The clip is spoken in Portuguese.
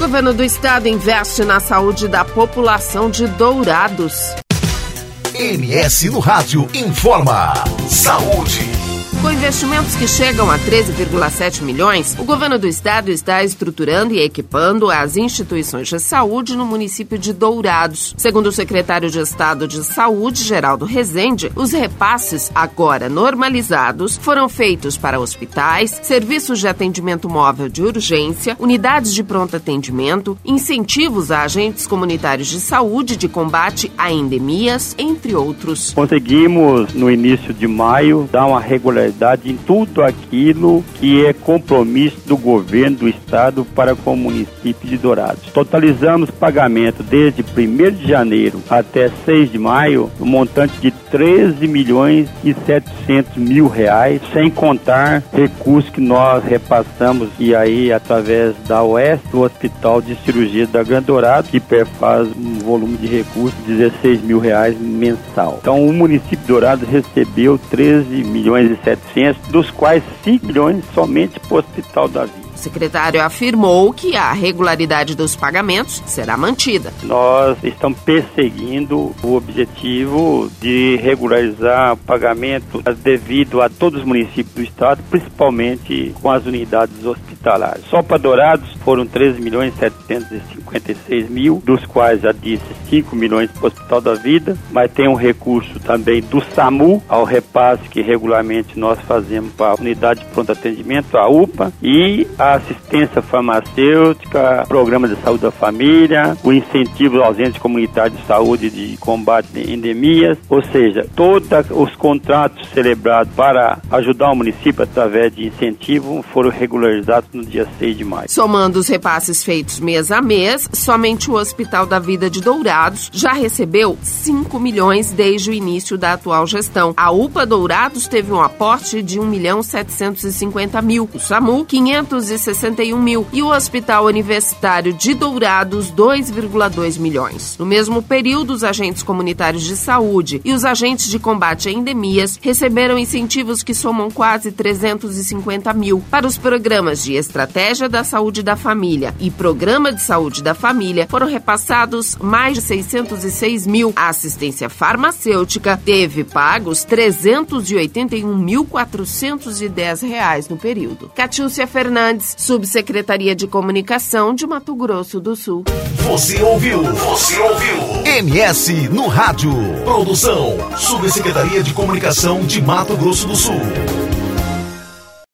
governo do estado investe na saúde da população de Dourados. MS no Rádio informa. Saúde. Com investimentos que chegam a 13,7 milhões, o governo do estado está estruturando e equipando as instituições de saúde no município de Dourados. Segundo o secretário de Estado de Saúde, Geraldo Rezende, os repasses, agora normalizados, foram feitos para hospitais, serviços de atendimento móvel de urgência, unidades de pronto atendimento, incentivos a agentes comunitários de saúde de combate a endemias, entre outros. Conseguimos, no início de maio, dar uma regularidade em tudo aquilo que é compromisso do governo do estado para com o município de Dourados. Totalizamos pagamento desde 1º de janeiro até 6 de maio, um montante de 13.700.000 reais, sem contar recursos que nós repassamos e aí através da Oeste, do Hospital de Cirurgia da Grande Dourados, que perfaz um volume de recursos de 16 mil reais mensal. Então o município de Dourados recebeu 13.700.000, dos quais 5 milhões somente para o Hospital da Vida. O secretário afirmou que a regularidade dos pagamentos será mantida. Nós estamos perseguindo o objetivo de regularizar o pagamento devido a todos os municípios do estado, principalmente com as unidades hospitalares. Só para Dourados foram 13.756.000, dos quais já disse 5 milhões para o Hospital da Vida, mas tem um recurso também do SAMU, ao repasse que regularmente nós fazemos para a unidade de pronto atendimento, a UPA, e a assistência farmacêutica, programa de saúde da família, o incentivo aos entes comunitários de saúde de combate a endemias, ou seja, todos os contratos celebrados para ajudar o município através de incentivo foram regularizados no dia 6 de maio. Somando os repasses feitos mês a mês, somente o Hospital da Vida de Dourados já recebeu 5 milhões desde o início da atual gestão. A UPA Dourados teve um aporte de 1.750.000, o SAMU 561.000 e o Hospital Universitário de Dourados 2,2 milhões. No mesmo período, os agentes comunitários de saúde e os agentes de combate a endemias receberam incentivos que somam quase 350.000. Para os programas de Estratégia da Saúde da Família e Programa de Saúde da Família, foram repassados mais de 606.000. A assistência farmacêutica teve pagos R$ 381.410 no período. Catiúcia Fernandes, Subsecretaria de Comunicação de Mato Grosso do Sul. Você ouviu? MS no Rádio. Produção, Subsecretaria de Comunicação de Mato Grosso do Sul.